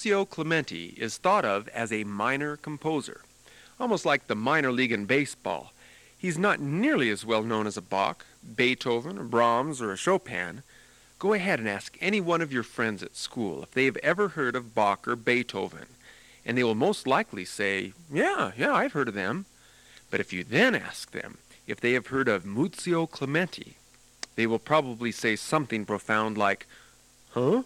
Muzio Clementi is thought of as a minor composer, almost like the minor league in baseball. He's not nearly as well known as a Bach, Beethoven, or Brahms, or a Chopin. Go ahead and ask any one of your friends at school if they have ever heard of Bach or Beethoven, and they will most likely say, yeah, I've heard of them. But if you then ask them if they have heard of Muzio Clementi, they will probably say something profound like, huh?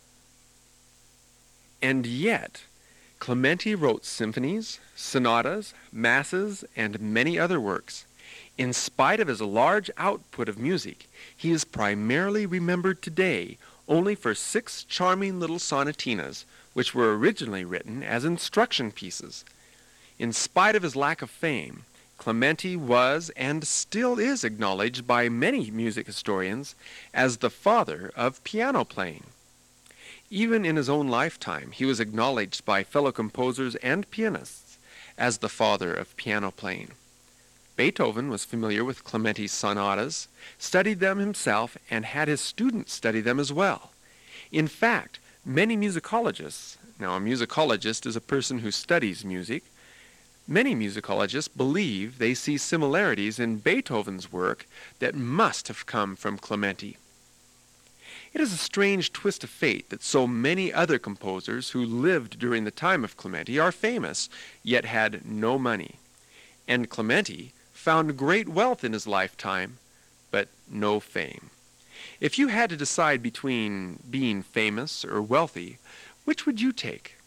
And yet, Clementi wrote symphonies, sonatas, masses, and many other works. In spite of his large output of music, he is primarily remembered today only for 6 charming little sonatinas, which were originally written as instruction pieces. In spite of his lack of fame, Clementi was and still is acknowledged by many music historians as the father of piano playing. Even in his own lifetime, he was acknowledged by fellow composers and pianists as the father of piano playing. Beethoven was familiar with Clementi's sonatas, studied them himself, and had his students study them as well. In fact, many musicologists, now a musicologist is a person who studies music, many musicologists believe they see similarities in Beethoven's work that must have come from Clementi. It is a strange twist of fate that so many other composers who lived during the time of Clementi are famous, yet had no money. And Clementi found great wealth in his lifetime, but no fame. If you had to decide between being famous or wealthy, which would you take?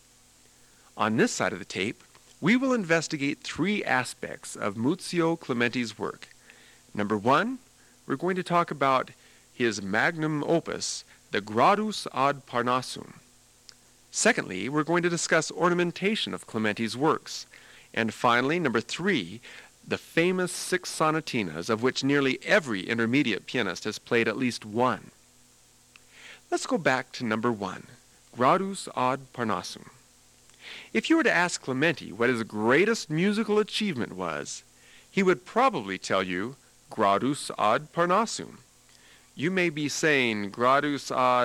On this side of the tape, we will investigate 3 aspects of Muzio Clementi's work. Number 1, we're going to talk about his magnum opus, the Gradus ad Parnassum. Secondly, we're going to discuss ornamentation of Clementi's works. And finally, number 3, the famous 6 sonatinas, of which nearly every intermediate pianist has played at least one. Let's go back to number 1, Gradus ad Parnassum. If you were to ask Clementi what his greatest musical achievement was, he would probably tell you Gradus ad Parnassum. You may be saying Gradus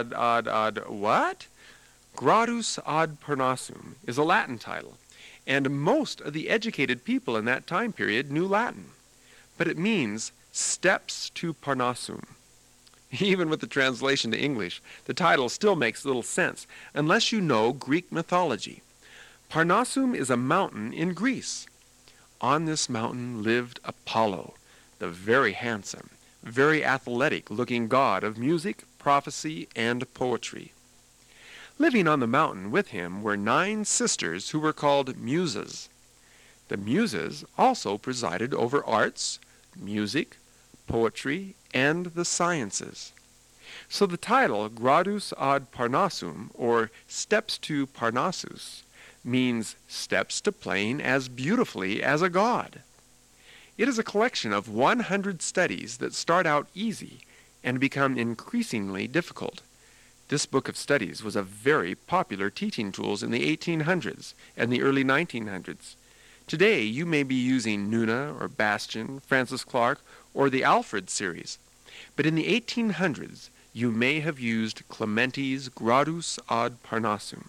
ad what? Gradus ad Parnassum is a Latin title, and most of the educated people in that time period knew Latin. But it means steps to Parnassum. Even with the translation to English, the title still makes little sense unless you know Greek mythology. Parnassum is a mountain in Greece. On this mountain lived Apollo, the very handsome, very athletic-looking god of music, prophecy, and poetry. Living on the mountain with him were 9 sisters who were called Muses. The Muses also presided over arts, music, poetry, and the sciences. So the title Gradus ad Parnassum, or Steps to Parnassus, means steps to playing as beautifully as a god. It is a collection of 100 studies that start out easy and become increasingly difficult. This book of studies was a very popular teaching tool in the 1800s and the early 1900s. Today, you may be using Nuna or Bastian, Francis Clark, or the Alfred series. But in the 1800s, you may have used Clementi's Gradus ad Parnassum.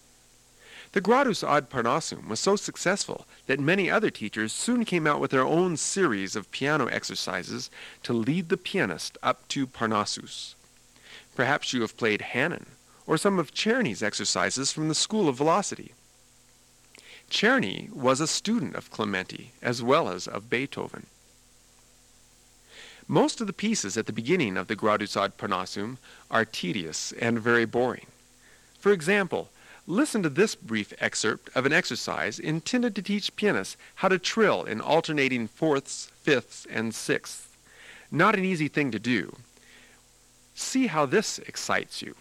The Gradus ad Parnassum was so successful that many other teachers soon came out with their own series of piano exercises to lead the pianist up to Parnassus. Perhaps you have played Hanon or some of Czerny's exercises from the School of Velocity. Czerny was a student of Clementi as well as of Beethoven. Most of the pieces at the beginning of the Gradus ad Parnassum are tedious and very boring. For example, listen to this brief excerpt of an exercise intended to teach pianists how to trill in alternating fourths, fifths, and sixths. Not an easy thing to do. See how this excites you.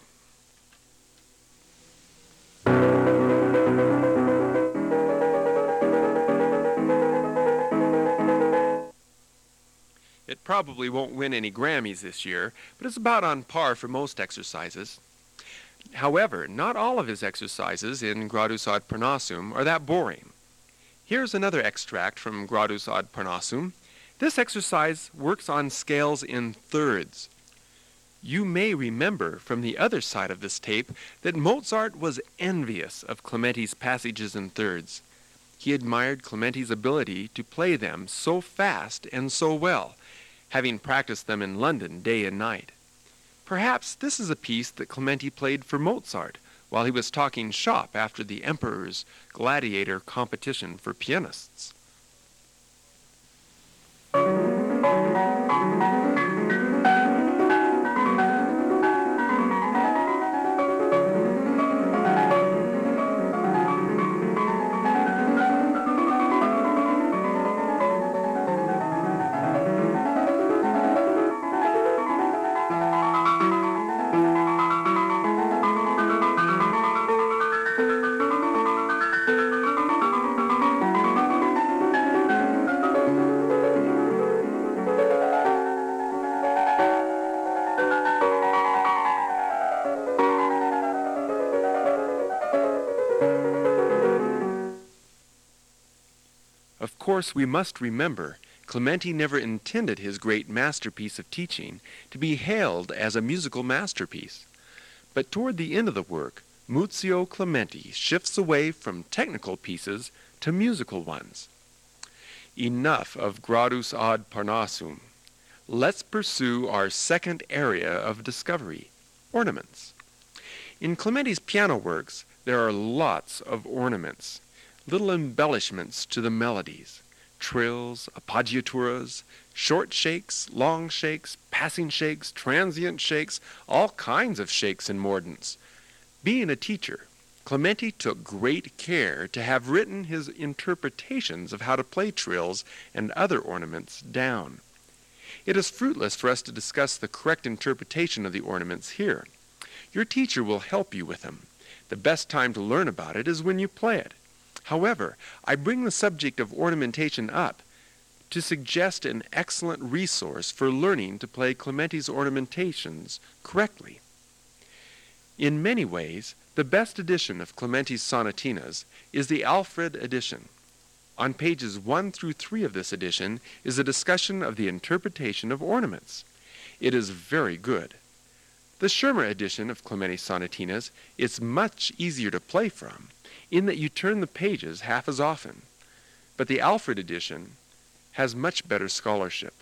It probably won't win any Grammys this year, but it's about on par for most exercises. However, not all of his exercises in Gradus ad Parnassum are that boring. Here's another extract from Gradus ad Parnassum. This exercise works on scales in thirds. You may remember from the other side of this tape that Mozart was envious of Clementi's passages and thirds. He admired Clementi's ability to play them so fast and so well, having practiced them in London day and night. Perhaps this is a piece that Clementi played for Mozart while he was talking shop after the Emperor's gladiator competition for pianists. Of course, we must remember, Clementi never intended his great masterpiece of teaching to be hailed as a musical masterpiece. But toward the end of the work, Muzio Clementi shifts away from technical pieces to musical ones. Enough of Gradus ad Parnassum. Let's pursue our second area of discovery, ornaments. In Clementi's piano works, there are lots of ornaments, little embellishments to the melodies, trills, appoggiaturas, short shakes, long shakes, passing shakes, transient shakes, all kinds of shakes and mordents. Being a teacher, Clementi took great care to have written his interpretations of how to play trills and other ornaments down. It is fruitless for us to discuss the correct interpretation of the ornaments here. Your teacher will help you with them. The best time to learn about it is when you play it. However, I bring the subject of ornamentation up to suggest an excellent resource for learning to play Clementi's ornamentations correctly. In many ways, the best edition of Clementi's sonatinas is the Alfred edition. On pages 1 through 3 of this edition is a discussion of the interpretation of ornaments. It is very good. The Schirmer edition of Clementi's sonatinas is much easier to play from, in that you turn the pages half as often, but the Alfred edition has much better scholarship.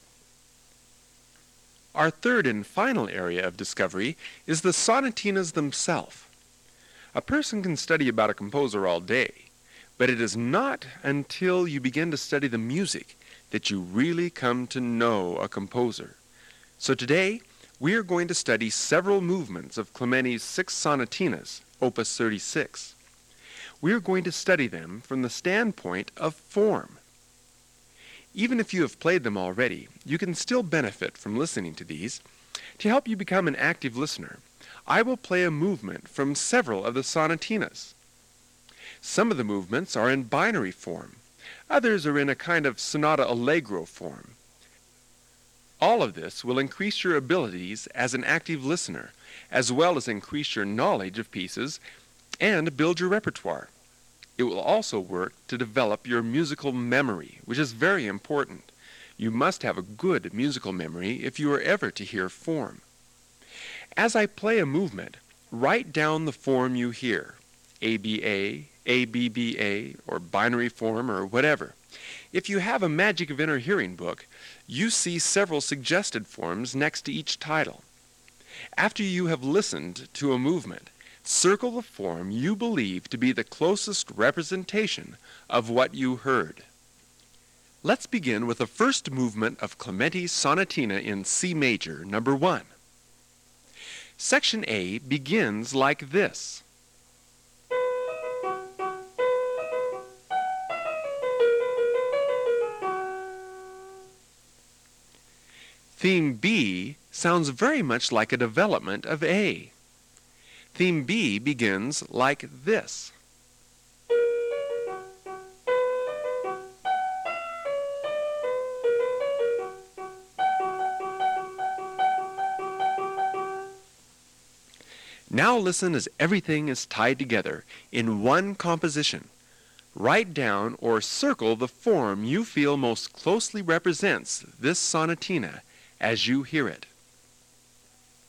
Our third and final area of discovery is the sonatinas themselves. A person can study about a composer all day, but it is not until you begin to study the music that you really come to know a composer. So today, we are going to study several movements of Clementi's 6 sonatinas, opus 36. We are going to study them from the standpoint of form. Even if you have played them already, you can still benefit from listening to these. To help you become an active listener, I will play a movement from several of the sonatinas. Some of the movements are in binary form. Others are in a kind of sonata allegro form. All of this will increase your abilities as an active listener, as well as increase your knowledge of pieces and build your repertoire. It will also work to develop your musical memory, which is very important. You must have a good musical memory if you are ever to hear form. As I play a movement, write down the form you hear, ABA, ABBA, or binary form, or whatever. If you have a Magic of Inner Hearing book, you see several suggested forms next to each title. After you have listened to a movement, circle the form you believe to be the closest representation of what you heard. Let's begin with the first movement of Clementi's sonatina in C major, number 1. Section A begins like this. Theme B sounds very much like a development of A. Theme B begins like this. Now listen as everything is tied together in one composition. Write down or circle the form you feel most closely represents this sonatina as you hear it.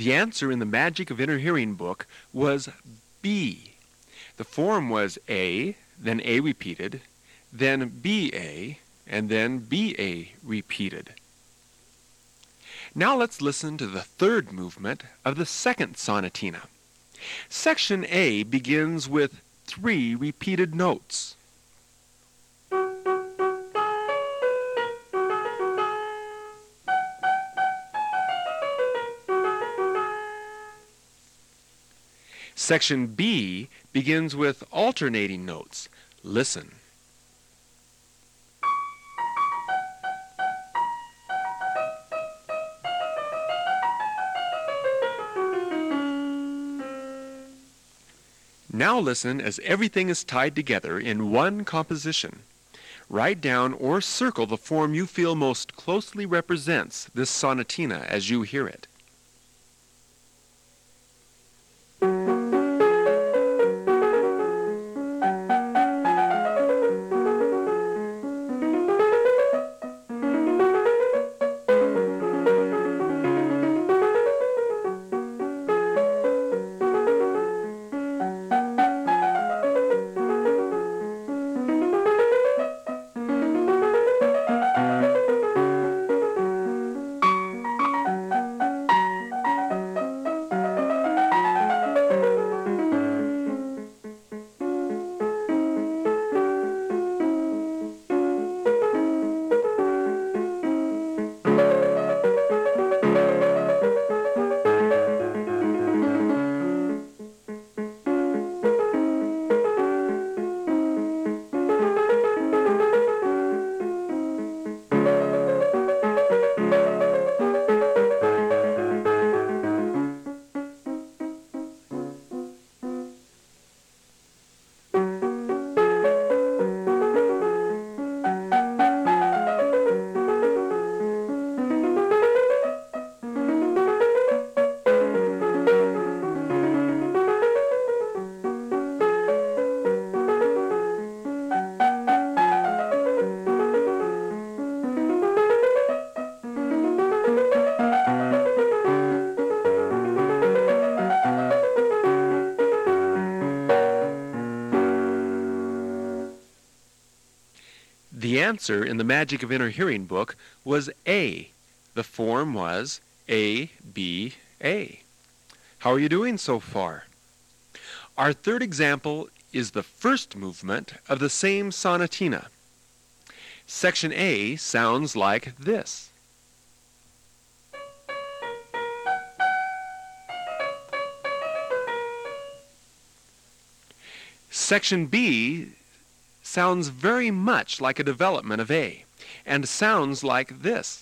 The answer in the Magic of Inner Hearing book was B. The form was A, then A repeated, then B-A, and then B-A repeated. Now let's listen to the third movement of the second sonatina. Section A begins with 3 repeated notes. Section B begins with alternating notes. Listen. Now listen as everything is tied together in one composition. Write down or circle the form you feel most closely represents this sonatina as you hear it. The answer in the Magic of Inner Hearing book was A. The form was A, B, A. How are you doing so far? Our third example is the first movement of the same sonatina. Section A sounds like this. Section B sounds very much like a development of A, and sounds like this.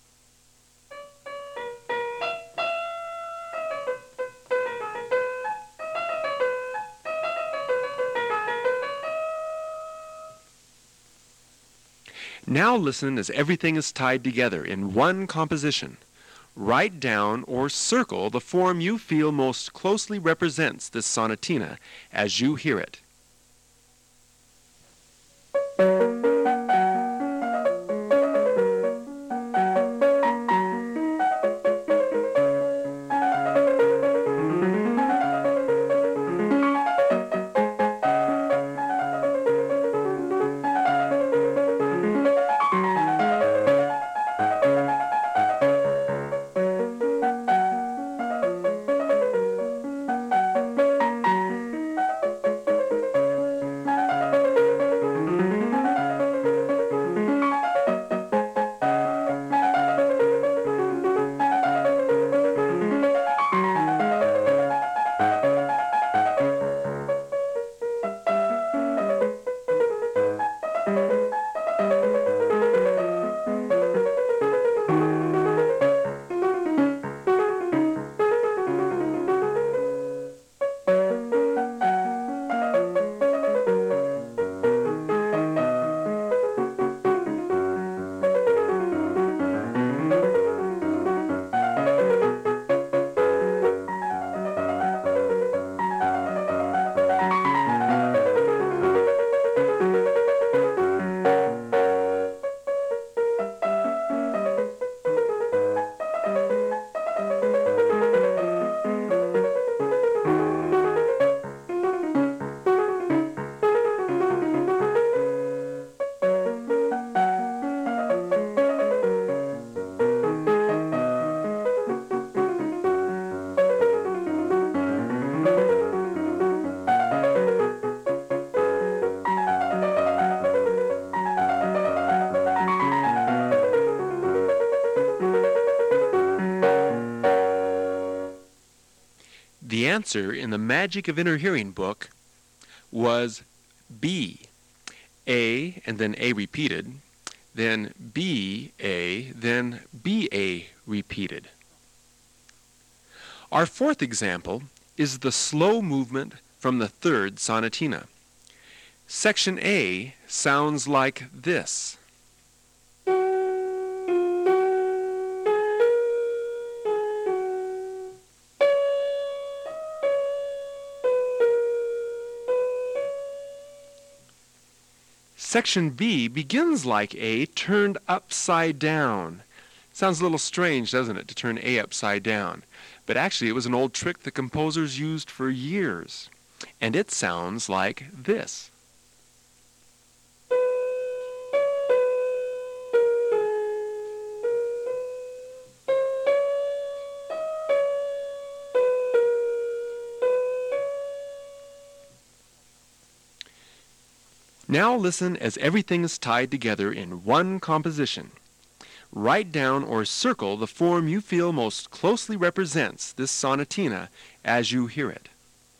Now listen as everything is tied together in one composition. Write down or circle the form you feel most closely represents this sonatina as you hear it. answer in the Magic of Inner Hearing book was B. A and then A repeated, then B, A, then B, A repeated. Our fourth example is the slow movement from the third sonatina. Section A sounds like this. Section B begins like A turned upside down. Sounds a little strange, doesn't it, to turn A upside down? But actually it was an old trick the composers used for years. And it sounds like this. Now listen as everything is tied together in one composition. Write down or circle the form you feel most closely represents this sonatina as you hear it.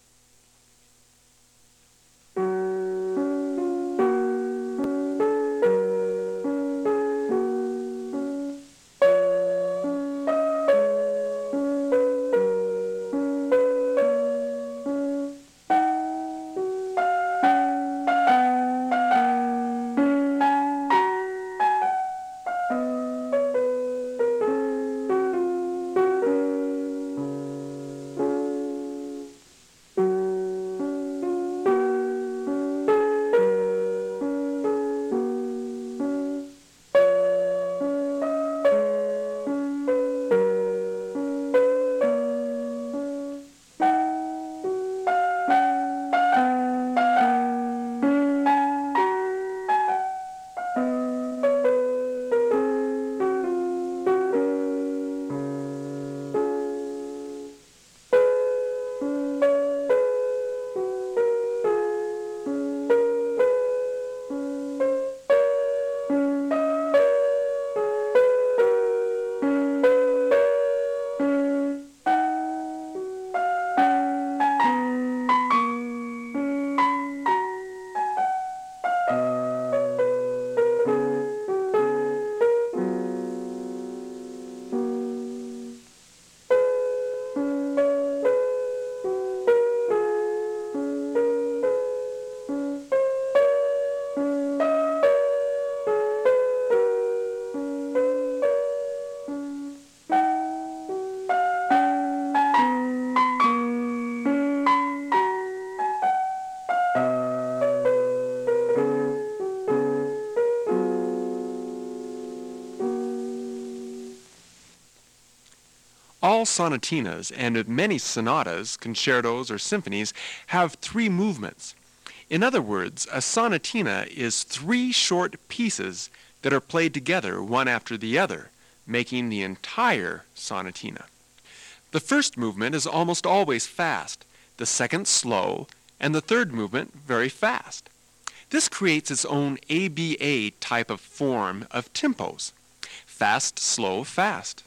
All sonatinas and many sonatas, concertos, or symphonies have three movements. In other words, a sonatina is three short pieces that are played together one after the other, making the entire sonatina. The first movement is almost always fast, the second slow, and the third movement very fast. This creates its own ABA type of form of tempos. Fast, slow, fast.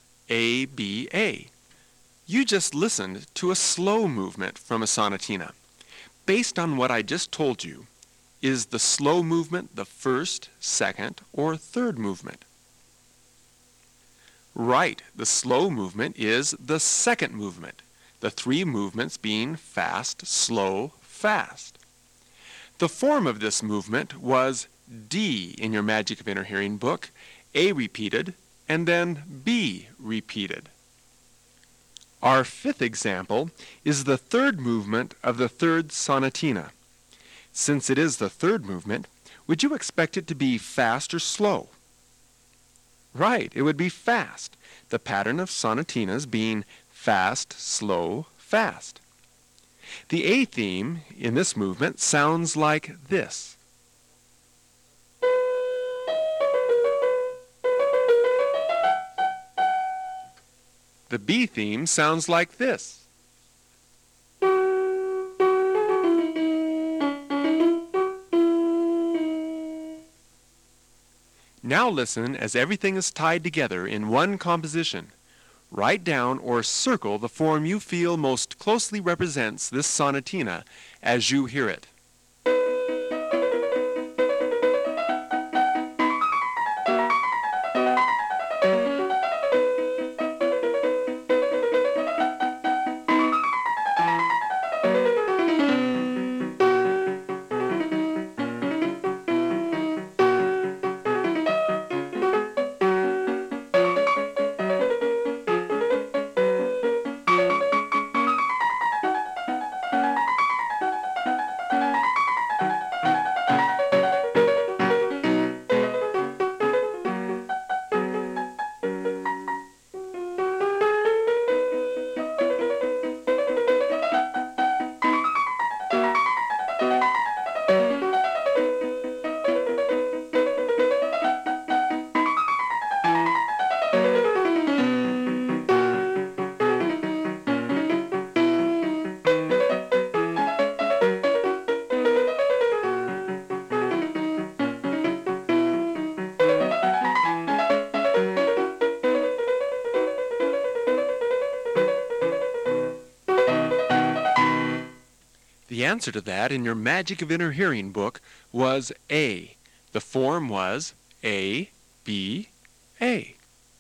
ABA. You just listened to a slow movement from a sonatina. Based on what I just told you, is the slow movement the first, second, or third movement? Right, the slow movement is the second movement, the three movements being fast, slow, fast. The form of this movement was D in your Magic of Inner Hearing book, A repeated, and then B repeated. Our fifth example is the third movement of the third sonatina. Since it is the third movement, would you expect it to be fast or slow? Right, it would be fast, the pattern of sonatinas being fast, slow, fast. The A theme in this movement sounds like this. The B theme sounds like this. Now listen as everything is tied together in one composition. Write down or circle the form you feel most closely represents this sonatina as you hear it. The answer to that in your Magic of Inner Hearing book was A. The form was A, B, A.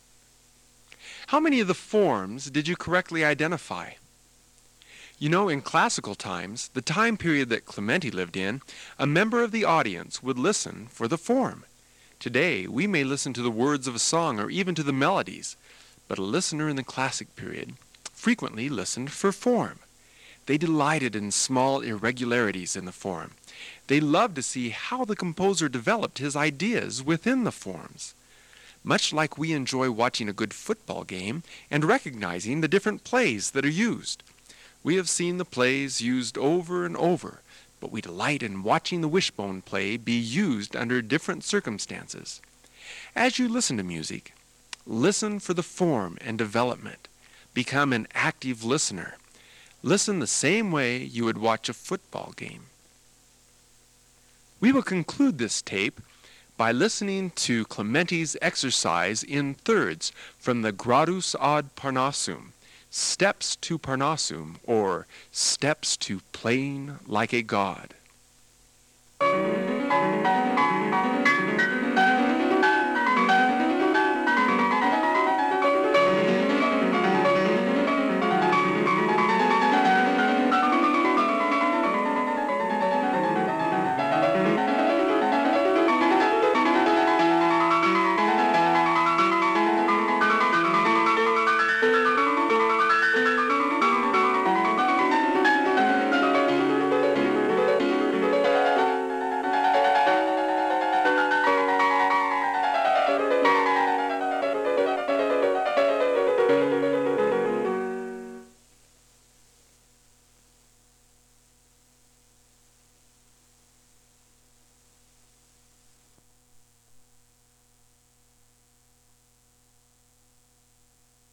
How many of the forms did you correctly identify? You know, in classical times, the time period that Clementi lived in, a member of the audience would listen for the form. Today, we may listen to the words of a song or even to the melodies, but a listener in the classic period frequently listened for form. They delighted in small irregularities in the form. They loved to see how the composer developed his ideas within the forms. Much like we enjoy watching a good football game and recognizing the different plays that are used. We have seen the plays used over and over, but we delight in watching the wishbone play be used under different circumstances. As you listen to music, listen for the form and development. Become an active listener. Listen the same way you would watch a football game. We will conclude this tape by listening to Clementi's exercise in thirds from the Gradus ad Parnassum, Steps to Parnassum, or Steps to Playing Like a God.